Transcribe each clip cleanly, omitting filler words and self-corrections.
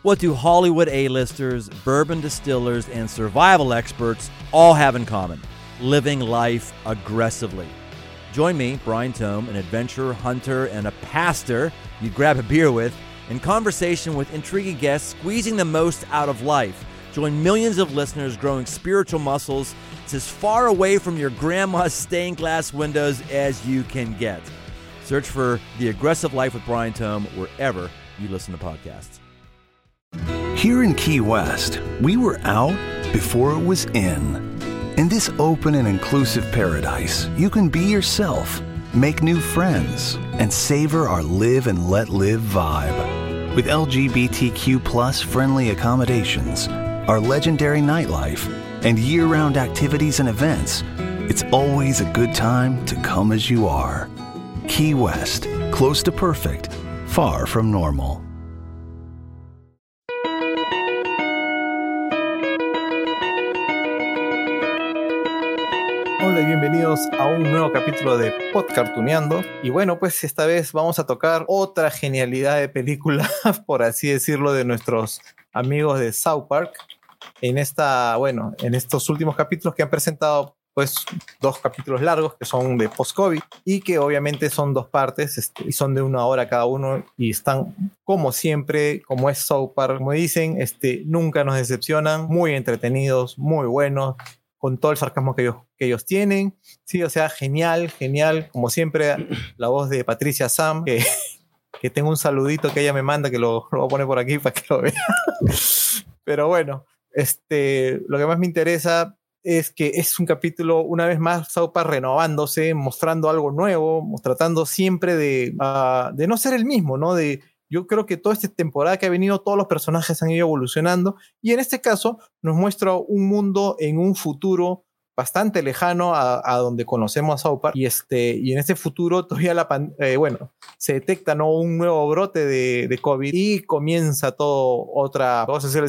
What do Hollywood A-listers, bourbon distillers, and survival experts all have in common? Living life aggressively. Join me, Brian Tome, an adventurer, hunter, and a pastor you'd grab a beer with, in conversation with intriguing guests squeezing the most out of life. Join millions of listeners growing spiritual muscles. It's as far away from your grandma's stained glass windows as you can get. Search for The Aggressive Life with Brian Tome wherever you listen to podcasts. Here in Key West, we were out before it was in. In this open and inclusive paradise, you can be yourself, make new friends, and savor our live and let live vibe. With LGBTQ plus friendly accommodations, our legendary nightlife, and year-round activities and events, it's always a good time to come as you are. Key West, close to perfect, far from normal. Hola y bienvenidos a un nuevo capítulo de Podcartuneando. Y bueno, pues esta vez vamos a tocar otra genialidad de película, por así decirlo, de nuestros amigos de South Park. En estos últimos capítulos que han presentado, pues, 2 capítulos largos que son de post-COVID y que obviamente son 2 partes y son de 1 hora cada uno y están, como siempre, como es South Park, como dicen, nunca nos decepcionan, muy entretenidos, muy buenos, con todo el sarcasmo que ellos tienen. Sí, o sea, genial, como siempre, la voz de Patricia Sam, que tengo un saludito que ella me manda, que lo voy a poner por aquí para que lo vean. Pero bueno, lo que más me interesa es que es un capítulo, una vez más, South Park renovándose, mostrando algo nuevo, tratando siempre de no ser el mismo, ¿no? Yo creo que toda esta temporada que ha venido, todos los personajes han ido evolucionando y en este caso nos muestra un mundo en un futuro bastante lejano a donde conocemos a South Park y en este futuro todavía se detecta, ¿no?, un nuevo brote de COVID y comienza otra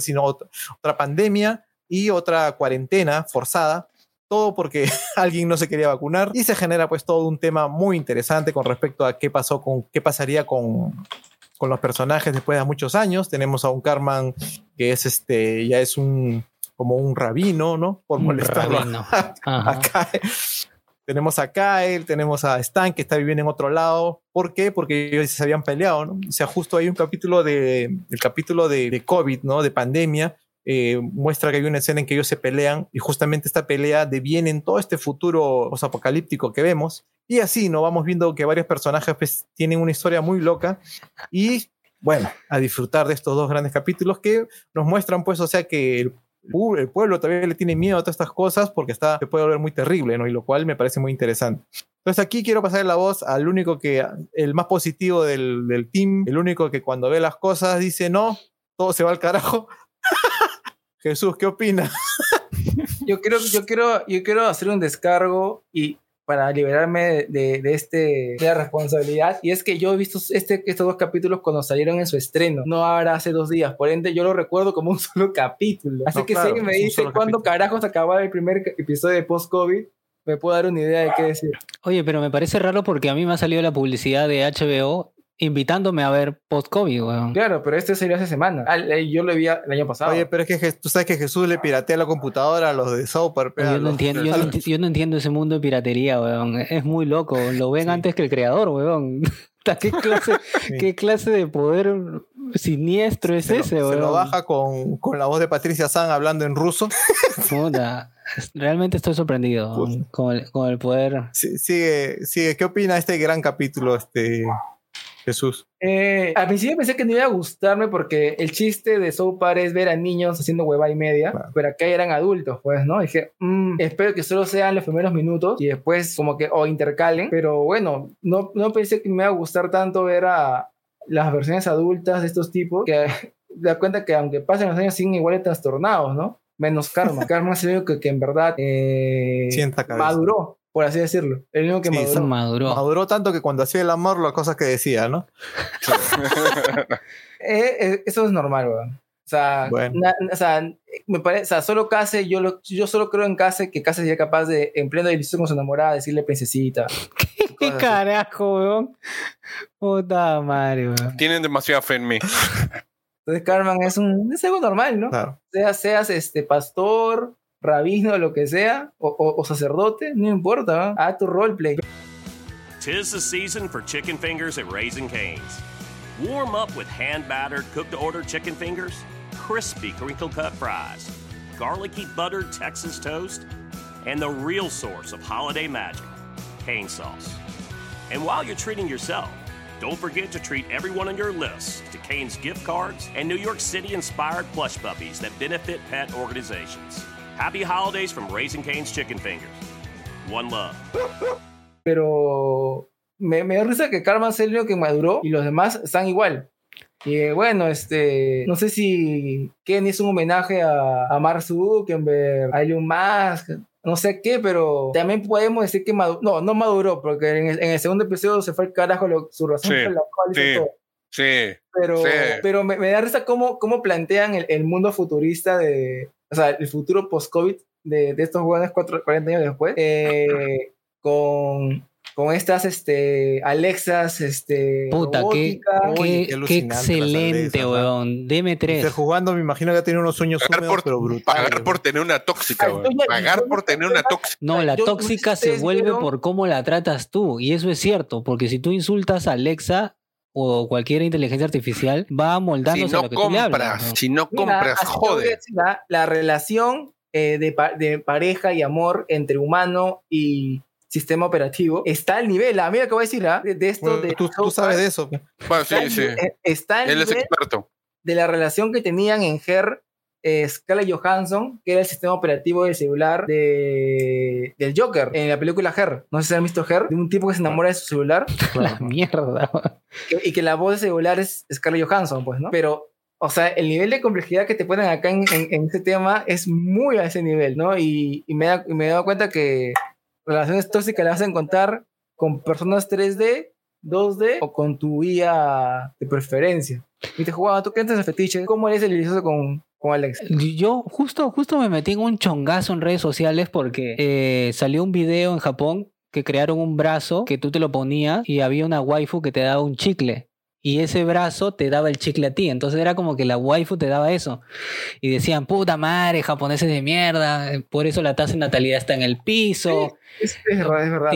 pandemia y otra cuarentena forzada. Todo porque alguien no se quería vacunar y se genera pues todo un tema muy interesante con respecto a qué pasaría con los personajes después de muchos años. Tenemos a un Cartman que es ya es como un rabino, ¿no? Por molestarlo a Kyle. Tenemos a Kyle, tenemos a Stan que está viviendo en otro lado. ¿Por qué? Porque ellos se habían peleado, ¿no? O sea, justo hay el capítulo de COVID, ¿no? De pandemia. Muestra que hay una escena en que ellos se pelean y justamente esta pelea deviene en todo este futuro posapocalíptico que vemos y así nos vamos viendo que varios personajes pues, tienen una historia muy loca y bueno, a disfrutar de estos 2 grandes capítulos que nos muestran pues, o sea, que el pueblo todavía le tiene miedo a todas estas cosas porque se puede volver muy terrible, ¿no? Y lo cual me parece muy interesante. Entonces aquí quiero pasar la voz al único el más positivo del team, el único que cuando ve las cosas dice no, todo se va al carajo. Jesús, ¿qué opinas? Yo quiero hacer un descargo y para liberarme de la responsabilidad. Y es que yo he visto estos 2 capítulos cuando salieron en su estreno, no ahora hace 2 días. Por ende, yo lo recuerdo como un solo capítulo. Así que si alguien me dice cuándo carajos acababa el primer episodio de post-COVID, me puedo dar una idea de qué decir. Oye, pero me parece raro porque a mí me ha salido la publicidad de HBO invitándome a ver post-COVID, weón. Claro, pero salió hace semana. Yo lo vi el año pasado. Oye, pero es que tú sabes que Jesús le piratea la computadora a los de South Park. Yo no entiendo ese mundo de piratería, weón. Es muy loco. Lo ven antes que el creador, weón. ¿Qué clase de poder siniestro es ese, weón? Se lo baja con la voz de Patricia San hablando en ruso. Puta. Realmente estoy sorprendido con el poder. Sí, sigue. ¿Qué opina este gran capítulo, Jesús? Al principio pensé que no iba a gustarme porque el chiste de South Park es ver a niños haciendo hueva y media, claro. Pero acá eran adultos, pues, ¿no? Dije, espero que solo sean los primeros minutos y después como que intercalen, pero bueno, no pensé que me iba a gustar tanto ver a las versiones adultas de estos tipos, que da cuenta que aunque pasen los años siguen igual de trastornados, ¿no? Menos Karma. Karma es el único que en verdad maduró, por así decirlo. El único que maduró. Maduró tanto que cuando hacía el amor, las cosas que decía, ¿no? Eso es normal, weón. O sea, bueno. Me parece, o sea, solo Case, yo solo creo en Case, que Case sería capaz de, en pleno edificio con su enamorada, decirle princesita. ¿Qué carajo, weón? Puta madre, weón. Tienen demasiada fe en mí. Entonces Cartman es algo normal, ¿no? Claro. Seas pastor, rabino, lo que sea, o sacerdote, no importa, ¿no? Haz tu roleplay. 'Tis the season for chicken fingers at Raising Cane's. Warm up with hand-battered, cooked-to-order chicken fingers, crispy crinkle-cut fries, garlicky buttered Texas toast, and the real source of holiday magic, cane sauce. And while you're treating yourself, don't forget to treat everyone on your list to Cane's gift cards and New York City-inspired plush puppies that benefit pet organizations. Happy holidays from Raising Cane's Chicken Fingers. One love. Pero me da risa que Cartman sea el único que maduró y los demás están igual. Y bueno, no sé si Kenny es un homenaje a Mark Zuckerberg, a Elon Musk, no sé qué, pero también podemos decir que maduró. No maduró, porque en el segundo episodio se fue al carajo su razón por la cual hizo todo. Sí. Pero me da risa cómo plantean el mundo futurista o sea, el futuro post-COVID de estos jóvenes 40 años después, con estas Alexas, puta, robótica. qué excelente, weón. DM3. Jugando, me imagino que ha tenido unos sueños húmedos, pero brutales. Pagar por tener una tóxica, weón. Pagar por tener una tóxica. No, la tóxica se vuelve por cómo la tratas tú. Y eso es cierto, porque si tú insultas a Alexa o cualquier inteligencia artificial, va moldándose a lo que tú le hablas, ¿no? Si no compras, jode. La relación de pareja y amor entre humano y sistema operativo está al nivel, mira que voy a decir, de esto. Bueno, tú sabes de eso. Bueno, sí. Está al Él es nivel experto. de la relación que tenían en Her, Scarlett Johansson, que era el sistema operativo del celular del Joker en la película Her. No sé si han visto Her, de un tipo que se enamora de su celular. La mierda. Y que la voz de celular es Scarlett Johansson, pues, ¿no? Pero, o sea, el nivel de complejidad que te ponen acá en este tema es muy a ese nivel, ¿no? Y me he dado cuenta que relaciones tóxicas las vas a encontrar con personas 3D, 2D o con tu IA de preferencia. Y te jugaba, ¿tú qué antes de fetiche? ¿Cómo eres el delicioso con Alex? Yo justo me metí en un chongazo en redes sociales porque salió un video en Japón que crearon un brazo que tú te lo ponías y había una waifu que te daba un chicle. Y ese brazo te daba el chicle a ti. Entonces era como que la waifu te daba eso. Y decían, puta madre, japoneses de mierda. Por eso la tasa de natalidad está en el piso. Sí, es verdad.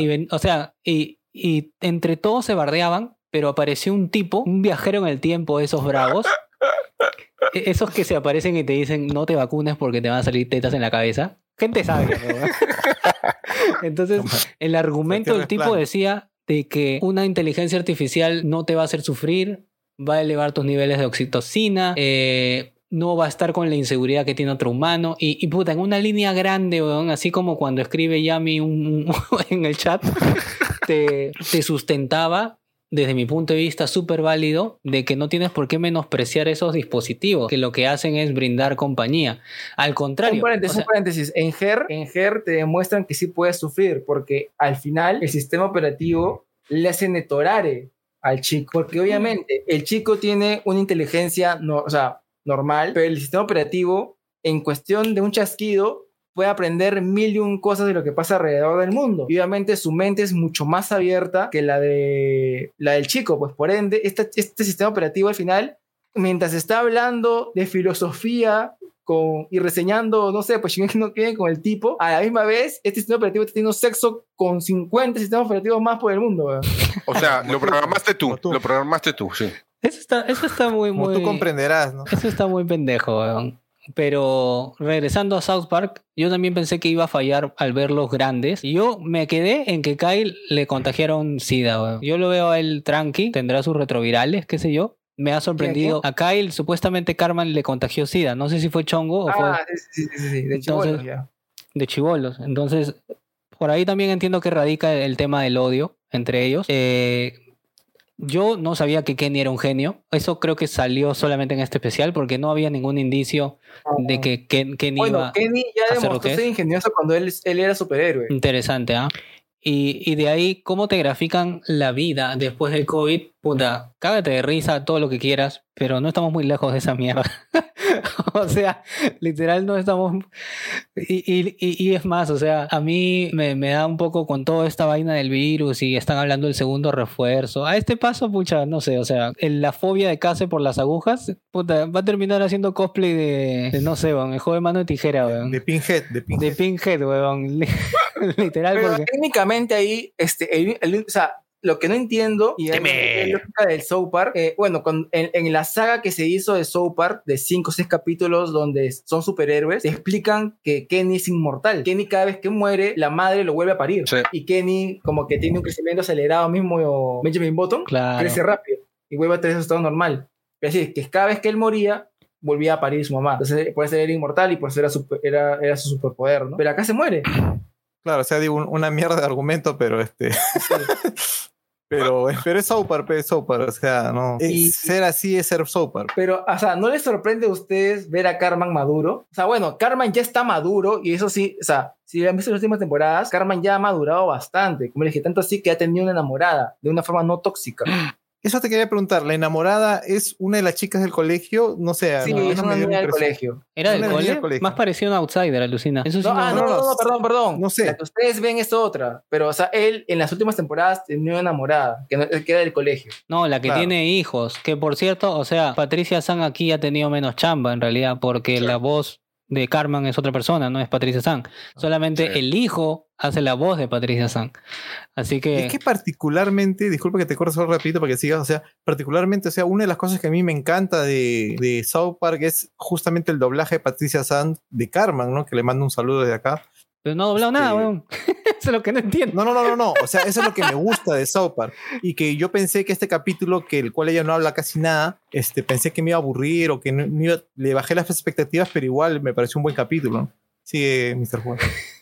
Y entre todos se bardeaban, pero apareció un tipo, un viajero en el tiempo de esos bravos. Esos que se aparecen y te dicen, no te vacunes porque te van a salir tetas en la cabeza. Gente sabia, ¿no? Entonces, el argumento del tipo decía de que una inteligencia artificial no te va a hacer sufrir, va a elevar tus niveles de oxitocina, no va a estar con la inseguridad que tiene otro humano, y puta, en una línea grande, weón, así como cuando escribe Yami en el chat, te sustentaba, desde mi punto de vista súper válido, de que no tienes por qué menospreciar esos dispositivos, que lo que hacen es brindar compañía. Al contrario. Un paréntesis. En Her te demuestran que sí puedes sufrir, porque al final el sistema operativo le hace netorare al chico, porque obviamente el chico tiene una inteligencia normal, pero el sistema operativo, en cuestión de un chasquido, puede aprender 1001 cosas de lo que pasa alrededor del mundo. Y obviamente su mente es mucho más abierta que la del chico, pues por ende, este sistema operativo al final, mientras está hablando de filosofía y reseñando, no sé, pues Shingeki no Kyojin con el tipo, a la misma vez, este sistema operativo está teniendo sexo con 50 sistemas operativos más por el mundo, ¿verdad? O sea, lo programaste tú, sí. Eso está muy... Como tú comprenderás, ¿no? Eso está muy pendejo, weón. Pero regresando a South Park, yo también pensé que iba a fallar al verlos grandes. Y yo me quedé en que Kyle le contagiaron SIDA, weón. Yo lo veo a él tranqui, tendrá sus retrovirales, qué sé yo. Me ha sorprendido. A Kyle, supuestamente Cartman le contagió SIDA. No sé si fue chongo o fue... Sí. De chibolos, ya. De chibolos. Entonces, por ahí también entiendo que radica el tema del odio entre ellos. Yo no sabía que Kenny era un genio. Eso creo que salió solamente en este especial porque no había ningún indicio de que Kenny iba Kenny ya demostró ser ingenioso cuando él era superhéroe. Interesante, ¿ah? Y de ahí, ¿cómo te grafican la vida después del COVID? Puta, cágate de risa, todo lo que quieras, pero no estamos muy lejos de esa mierda. O sea, literal no estamos... Y es más, o sea, a mí me da un poco con toda esta vaina del virus y están hablando del segundo refuerzo. A este paso, pucha, no sé, o sea, la fobia de Case por las agujas, puta, va a terminar haciendo cosplay de no sé, weón, el juego de mano de tijera, weón. De Pinhead. De Pinhead, weón. Literal, pero porque... técnicamente ahí, o sea, lo que no entiendo, y es la lógica del South Park, bueno, en la saga que se hizo de South Park, de 5 o 6 capítulos donde son superhéroes, te explican que Kenny es inmortal. Kenny cada vez que muere, la madre lo vuelve a parir. Sí. Y Kenny como que tiene un crecimiento acelerado mismo, Benjamin Button, claro, crece rápido y vuelve a tener su estado normal. Es decir, que cada vez que él moría, volvía a parir su mamá. Entonces, por eso era inmortal y por eso era su superpoder, ¿no? Pero acá se muere. Claro, o sea, digo, una mierda de argumento, pero pero es South Park, o sea, no. Ser así es ser South Park. Pero, o sea, ¿no les sorprende a ustedes ver a Cartman maduro? O sea, bueno, Cartman ya está maduro y eso sí, o sea, si han visto las últimas temporadas, Cartman ya ha madurado bastante. Como les dije, tanto así que ha tenido una enamorada de una forma no tóxica. Eso te quería preguntar, ¿la enamorada es una de las chicas del colegio? No sé. Sí, es una niña del colegio. ¿Era del colegio? Más parecía un outsider, alucina. Eso sí no, perdón. No sé. La que ustedes ven es otra. Pero, o sea, él en las últimas temporadas tenía una enamorada, que era del colegio. No, la que tiene hijos. Que, por cierto, o sea, Patricia San aquí ha tenido menos chamba, en realidad, porque la voz de Cartman es otra persona, no es Patricia San. Solamente el hijo hace la voz de Patricia San. Así que... Es que particularmente, disculpa que te corte solo rapidito para que sigas, o sea, particularmente, o sea, una de las cosas que a mí me encanta de South Park es justamente el doblaje de Patricia San de Cartman, ¿no? Que le mando un saludo desde acá. Pero no ha doblado nada, weón. Eso es lo que no entiendo. No. O sea, eso es lo que me gusta de South Park. Y que yo pensé que este capítulo, que el cual ella no habla casi nada, pensé que me iba a aburrir o que le bajé las expectativas, pero igual me pareció un buen capítulo, ¿no? Sigue, Mr. Juan.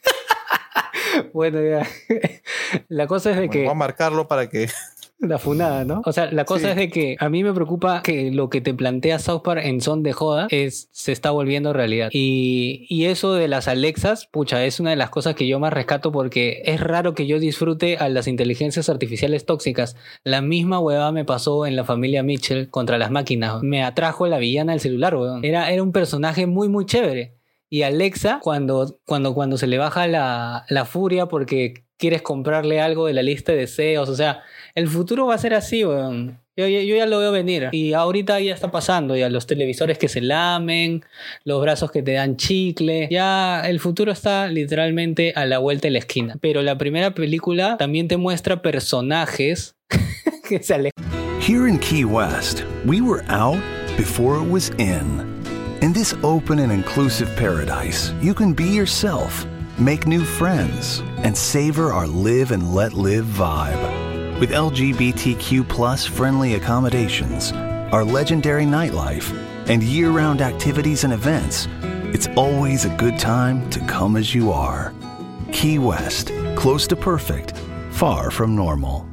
Bueno, ya. La cosa es de que... Voy a marcarlo para que... La funada, ¿no? O sea, la cosa es de que a mí me preocupa que lo que te plantea South Park en son de joda se está volviendo realidad. Y eso de las Alexas, pucha, es una de las cosas que yo más rescato porque es raro que yo disfrute a las inteligencias artificiales tóxicas. La misma huevada me pasó en La Familia Mitchell contra las máquinas. Me atrajo la villana del celular, weón. Era un personaje muy, muy chévere. Y Alexa, cuando se le baja la furia porque quieres comprarle algo de la lista de deseos, o sea, el futuro va a ser así, weón. Yo ya lo veo venir. Y ahorita ya está pasando, ya los televisores que se lamen, los brazos que te dan chicle, ya el futuro está literalmente a la vuelta de la esquina. Pero la primera película también te muestra personajes que se alejan. Here in Key West, we were out before it was in. In this open and inclusive paradise, you can be yourself, make new friends, and savor our live and let live vibe. With LGBTQ+ friendly accommodations, our legendary nightlife, and year-round activities and events, it's always a good time to come as you are. Key West, close to perfect, far from normal.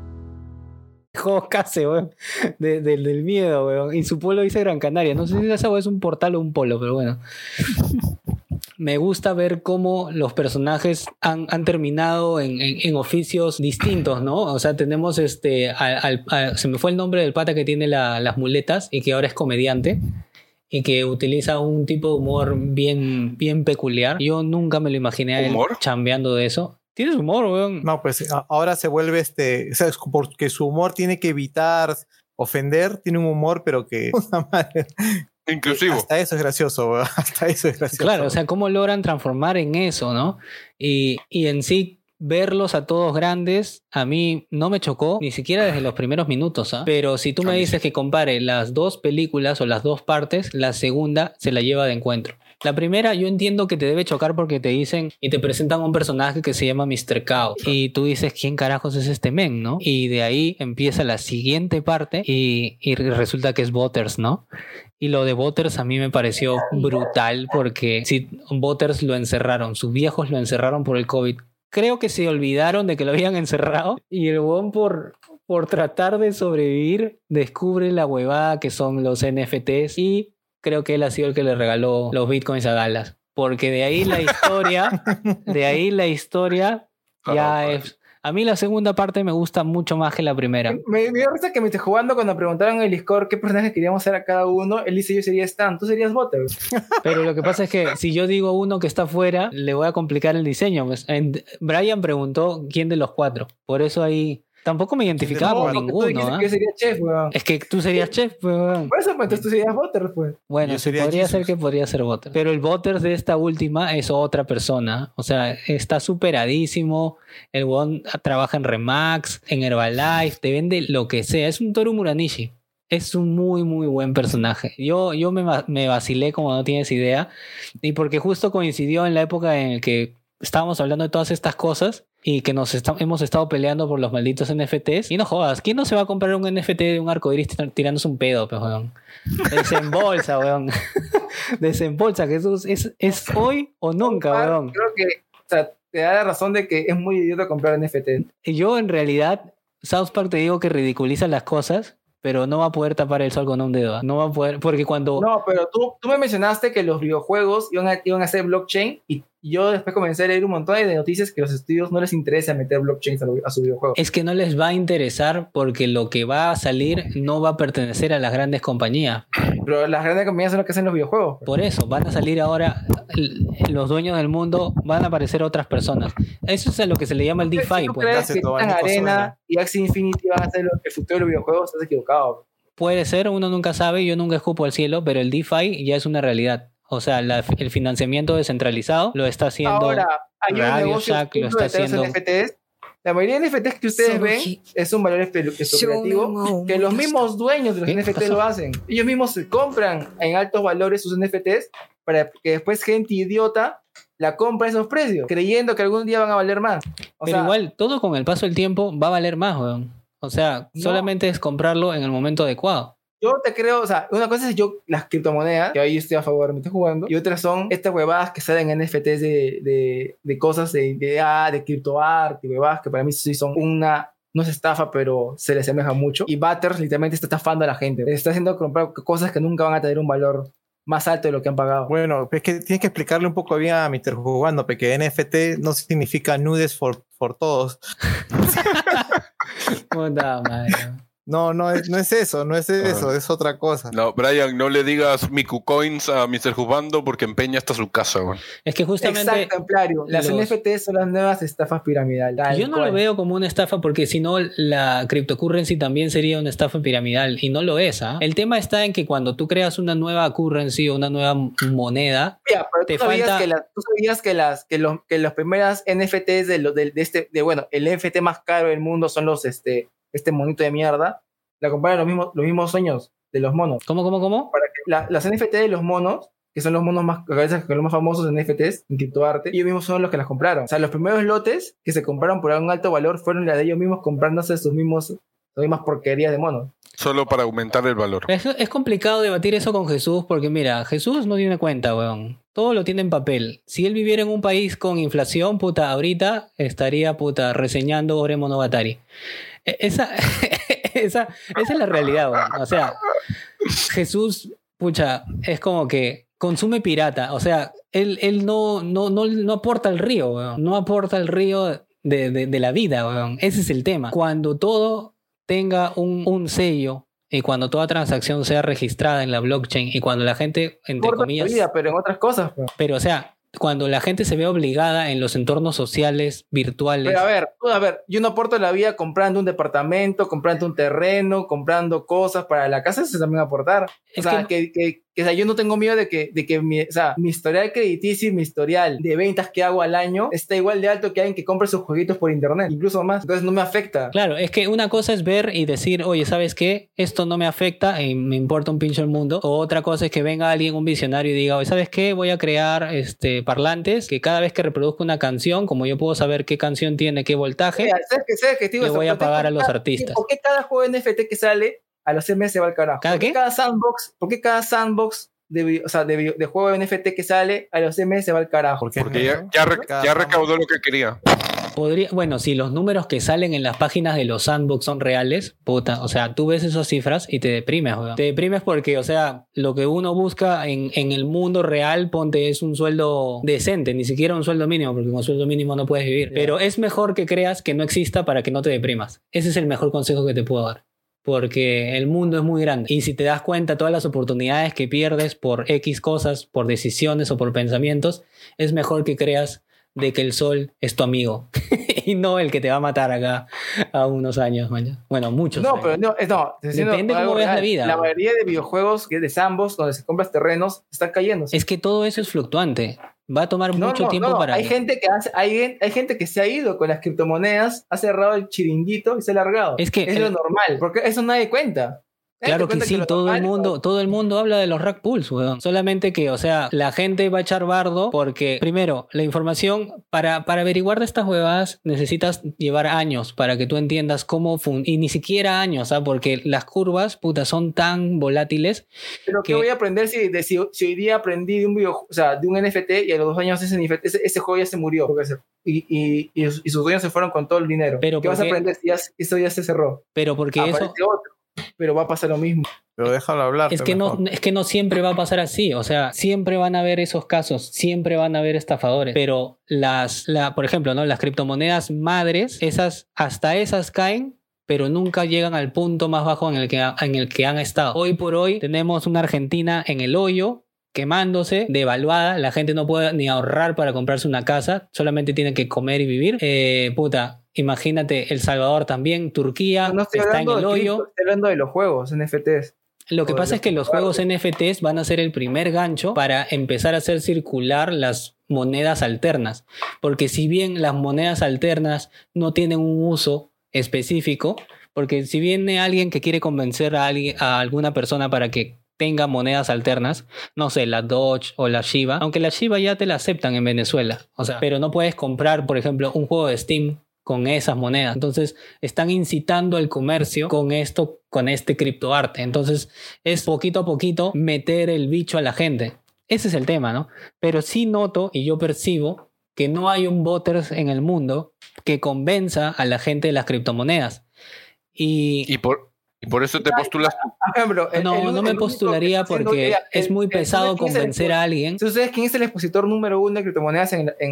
Casi, weón. Del miedo, weón. Y su polo dice Gran Canaria. No sé si esa es un portal o un polo, pero bueno. Me gusta ver cómo los personajes han terminado en oficios distintos, ¿no? O sea, tenemos se me fue el nombre del pata que tiene las muletas y que ahora es comediante y que utiliza un tipo de humor bien, bien peculiar. Yo nunca me lo imaginé a él chambeando de eso. ¿Tienes humor, weón? No, pues ahora se vuelve o sea, es porque su humor tiene que evitar ofender, tiene un humor, pero que... Inclusivo. Hasta eso es gracioso, weón. Hasta eso es gracioso. Claro, o sea, cómo logran transformar en eso, ¿no? Y en sí, verlos a todos grandes, a mí no me chocó, ni siquiera desde los primeros minutos, ¿ah? Pero si tú me dices que compare las dos películas o las dos partes, la segunda se la lleva de encuentro. La primera yo entiendo que te debe chocar porque te dicen y te presentan a un personaje que se llama Mr. Cow y tú dices, ¿quién carajos es este men, no? Y de ahí empieza la siguiente parte y resulta que es Butters, ¿no? Y lo de Butters a mí me pareció brutal porque si Butters lo encerraron, sus viejos lo encerraron por el COVID. Creo que se olvidaron de que lo habían encerrado y el huevón por tratar de sobrevivir descubre la huevada que son los NFTs y creo que él ha sido el que le regaló los bitcoins a Dallas. Porque de ahí la historia ya es... A mí la segunda parte me gusta mucho más que la primera. Me dio risa que me esté jugando cuando preguntaron en el Discord qué personaje queríamos ser a cada uno. Él dice: yo sería Stan, tú serías Butter. Pero lo que pasa es que si yo digo uno que está fuera, le voy a complicar el diseño. Pues, Brian preguntó quién de los 4. Por eso ahí tampoco me identificaba por ninguno. Yo sería Chef, weón. Es que tú serías Chef, weón. Por eso, pues, entonces tú serías Butter, pues. Bueno, podría ser que podría ser Butter. Pero el Butter de esta última es otra persona. O sea, está superadísimo. El weón trabaja en Remax, en Herbalife, te vende lo que sea. Es un Toru Muranishi. Es un muy, muy buen personaje. Yo me vacilé como no tienes idea. Y porque justo coincidió en la época en la que estábamos hablando de todas estas cosas y que hemos estado peleando por los malditos NFTs. Y no jodas, ¿quién no se va a comprar un NFT de un arcoiris tirándose un pedo, pues, weón? Desembolsa, weón. Desembolsa, Jesús. ¿Es hoy o nunca, weón? Creo que, o sea, te da la razón de que es muy idiota comprar NFT. Yo, en realidad, South Park te digo que ridiculiza las cosas, pero no va a poder tapar el sol con un dedo. No va a poder, porque cuando... No, pero tú me mencionaste que los videojuegos iban a hacer blockchain y yo después comencé a leer un montón de noticias que a los estudios no les interesa meter blockchain a su videojuego. Es que no les va a interesar porque lo que va a salir no va a pertenecer a las grandes compañías. Pero las grandes compañías son las que hacen los videojuegos. Por eso, van a salir ahora los dueños del mundo, van a aparecer otras personas. Eso es a lo que se le llama el DeFi. ¿Tú crees que Titan Arena y Axie Infinity van a ser el futuro de los videojuegos? Estás equivocado. Puede ser, uno nunca sabe, yo nunca escupo al cielo, pero el DeFi ya es una realidad. O sea, el financiamiento descentralizado lo está haciendo. Ahora, hay un negocio lo está haciendo. NFTs. La mayoría de NFTs que ustedes ven es un valor especulativo que los mismos dueños de los NFTs lo hacen. Ellos mismos se compran en altos valores sus NFTs para que después gente idiota la compra a esos precios, creyendo que algún día van a valer más. Pero igual, todo con el paso del tiempo va a valer más, weón. O sea, solamente es comprarlo en el momento adecuado. Yo te creo, o sea, una cosa es las criptomonedas, que ahí yo estoy a favor, me estoy jugando, y otras son estas huevadas que salen en NFTs de cosas de criptoarte y huevadas que para mí sí son no es estafa, pero se le asemeja mucho. Y Butters literalmente está estafando a la gente. Está haciendo comprar cosas que nunca van a tener un valor más alto de lo que han pagado. Bueno, es que tienes que explicarle un poco bien a Mr. Jugando, porque NFT no significa nudes for todos. Puta madre. No es eso, es otra cosa. No, Brian, no le digas Miku Coins a Mr. Jubando porque empeña hasta su casa, güey. Es que justamente... Exacto, Plario. Las NFTs son las nuevas estafas piramidales. Yo no lo veo como una estafa porque si no la cryptocurrency también sería una estafa piramidal y no lo es, ¿ah? El tema está en que cuando tú creas una nueva currency o una nueva moneda, te falta... ¿Tú sabías que los primeras NFTs el NFT más caro del mundo son los este monito de mierda, la compraron los mismos sueños de los monos. ¿Cómo? Para que las NFT de los monos, que son los monos más famosos en NFTs, en criptoarte, ellos mismos son los que las compraron. O sea, los primeros lotes que se compraron por un alto valor fueron la de ellos mismos comprándose sus mismas porquerías de monos. Solo para aumentar el valor. Es complicado debatir eso con Jesús porque mira, Jesús no tiene cuenta, weón. Todo lo tiene en papel. Si él viviera en un país con inflación, puta, ahorita estaría, puta, reseñando Ore Monogatari. Esa es la realidad, weón. O sea, Jesús, pucha, es como que consume pirata. O sea, él no aporta al río, weón. No aporta al río de la vida, weón. Ese es el tema. Cuando todo tenga un sello y cuando toda transacción sea registrada en la blockchain y cuando la gente, entre comillas... Vida, pero en otras cosas. Pero, o sea, cuando la gente se ve obligada en los entornos sociales, virtuales... Pero a ver, yo no aporto la vida comprando un departamento, comprando un terreno, comprando cosas para la casa, eso es también aportar. O sea, yo no tengo miedo de que mi historial crediticio y mi historial de ventas que hago al año está igual de alto que alguien que compre sus jueguitos por internet, incluso más. Entonces no me afecta. Claro, es que una cosa es ver y decir, oye, ¿sabes qué? Esto no me afecta y me importa un pincho el mundo. O otra cosa es que venga alguien, un visionario, y diga, oye, ¿sabes qué? Voy a crear parlantes que cada vez que reproduzca una canción, como yo puedo saber qué canción tiene qué voltaje, le voy a pagar a los artistas. ¿Por qué cada juego NFT que sale a los CMS se va al carajo? ¿Cada qué? ¿Por qué cada sandbox de juego de NFT que sale a los CMS se va al carajo? Porque ya recaudó lo que quería. Bueno, si los números que salen en las páginas de los sandbox son reales, puta, o sea, tú ves esas cifras y te deprimes, weón. Te deprimes porque, o sea, lo que uno busca en el mundo real, ponte, es un sueldo decente, ni siquiera un sueldo mínimo, porque con sueldo mínimo no puedes vivir. Pero es mejor que creas que no exista para que no te deprimas. Ese es el mejor consejo que te puedo dar. Porque el mundo es muy grande. Y si te das cuenta, todas las oportunidades que pierdes por X cosas, por decisiones o por pensamientos, es mejor que creas de que el sol es tu amigo y no el que te va a matar acá a unos años, man. Bueno, muchos años. Pero no, depende cómo veas la vida. La mayoría de videojuegos de sandbox donde se compras terrenos están cayendo. Es que todo eso es fluctuante. Va a tomar mucho tiempo para... Hay gente que se ha ido con las criptomonedas, ha cerrado el chiringuito y se ha largado. Es lo normal, porque eso nadie cuenta. Claro que sí, todo el mundo habla de los rack pools, weón. Solamente que, o sea, la gente va a echar bardo porque, primero, la información, para averiguar de estas huevadas necesitas llevar años para que tú entiendas cómo y ni siquiera años, ¿sabes? Porque las curvas, puta, son tan volátiles. Pero ¿qué voy a aprender si hoy día aprendí de un videojuego, o sea, de un NFT y a los 2 años ese juego ya se murió? Y sus dueños se fueron con todo el dinero. Pero ¿qué vas a aprender si eso ya se cerró? Pero porque eso... Pero va a pasar lo mismo. Pero déjalo hablar. Es que no siempre va a pasar así. O sea, siempre van a haber esos casos. Siempre van a haber estafadores. Pero por ejemplo, ¿no? Las criptomonedas madres, hasta esas caen, pero nunca llegan al punto más bajo en el que han estado. Hoy por hoy tenemos una Argentina en el hoyo, quemándose, devaluada. La gente no puede ni ahorrar para comprarse una casa. Solamente tienen que comer y vivir. Imagínate, El Salvador también, Turquía, está en el hoyo. Estoy hablando de los juegos NFTs. Lo que pasa es que los juegos NFTs van a ser el primer gancho para empezar a hacer circular las monedas alternas. Porque si bien las monedas alternas no tienen un uso específico, porque si viene alguien que quiere convencer a alguna persona para que tenga monedas alternas, no sé, la Doge o la Shiba, aunque la Shiba ya te la aceptan en Venezuela, o sea, pero no puedes comprar, por ejemplo, un juego de Steam con esas monedas. Entonces están incitando el comercio con este criptoarte. Entonces es poquito a poquito meter el bicho a la gente. Ese es el tema, ¿no? Pero sí noto y yo percibo que no hay un voters en el mundo que convenza a la gente de las criptomonedas. Y por eso te postulas tú. Ejemplo, no me postularía porque es muy pesado convencer a alguien. ¿Tú sabes quién es el expositor número 1 de criptomonedas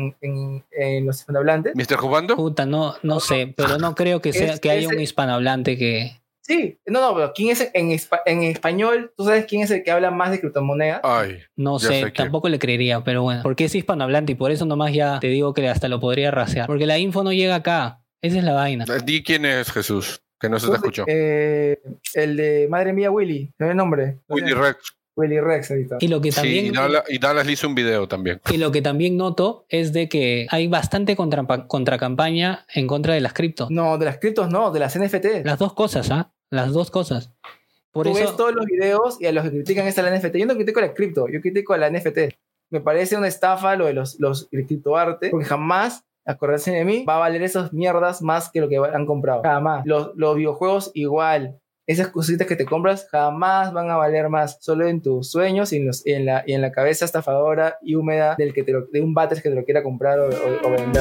en los hispanohablantes? ¿Mr. Jubando? Puta, no sé, pero no creo que haya un hispanohablante que... Sí, pero ¿quién es en español? ¿Tú sabes quién es el que habla más de criptomonedas? No sé, tampoco le creería, pero bueno, porque es hispanohablante y por eso nomás ya te digo que hasta lo podría rasear. Porque la info no llega acá, esa es la vaina. Di quién es Jesús. Que no se te escuchó. El de Madre Mía Willy, ¿no es el nombre? Willy Rex. Willy Rex, ahí está. Y lo que también, y Dallas le hizo un video también. Y lo que también noto es de que hay bastante contracampaña en contra de las criptos. No, de las criptos no, de las NFT. Las dos cosas, Las dos cosas. Tú ves todos los videos y a los que critican esta la NFT. Yo no critico la cripto, yo critico a la NFT. Me parece una estafa lo de los criptoarte, porque jamás, acordarse de mí, va a valer esas mierdas más que lo que han comprado. Jamás. Los videojuegos igual. Esas cositas que te compras jamás van a valer más. Solo en tus sueños y en la cabeza estafadora y húmeda de un bater que te lo quiera comprar o vender.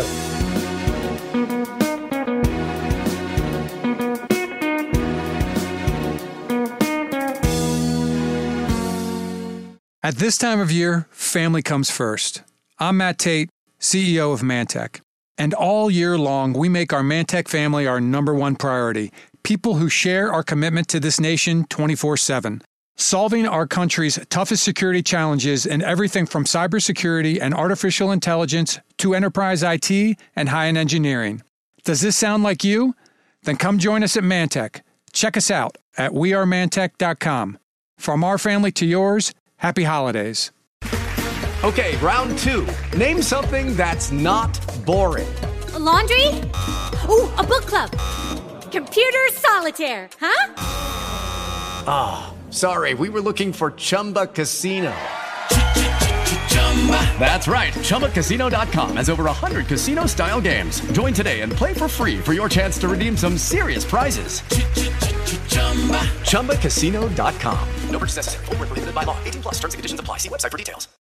At this time of year, family comes first. I'm Matt Tate, CEO of Mantech. And all year long, we make our Mantech family our number one priority. People who share our commitment to this nation 24/7. Solving our country's toughest security challenges in everything from cybersecurity and artificial intelligence to enterprise IT and high-end engineering. Does this sound like you? Then come join us at Mantech. Check us out at wearemantech.com. From our family to yours, happy holidays. Okay, round 2. Name something that's not boring. A laundry? Ooh, a book club. Computer solitaire, huh? Sorry, we were looking for Chumba Casino. That's right, ChumbaCasino.com has over 100 casino-style games. Join today and play for free for your chance to redeem some serious prizes. ChumbaCasino.com. No purchase necessary. Void where prohibited by law. 18+ terms and conditions apply. See website for details.